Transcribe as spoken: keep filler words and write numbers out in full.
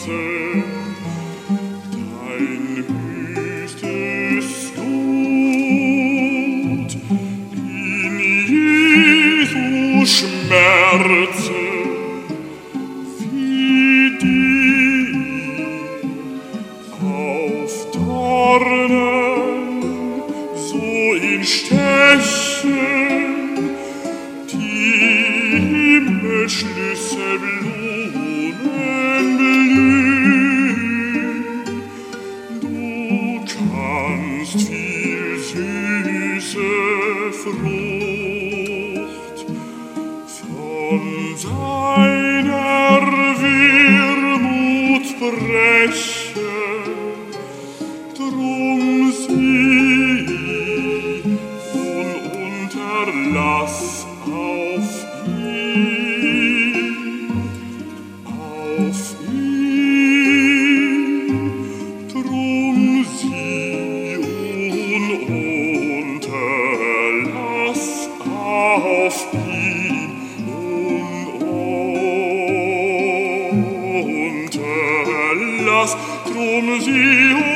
Herzen, dein höchstes Gut in Jesu Schmerzen, wie die auf Dornen, so in Stechen, die Himmelschlüsselblumen blühen. Du kannst viel süße Frucht von seiner Wermut brechen, drum sieh und unterlass auf ihn, auf ihn, drum sieh und unterlass auf ihn und unterlass, drum sieh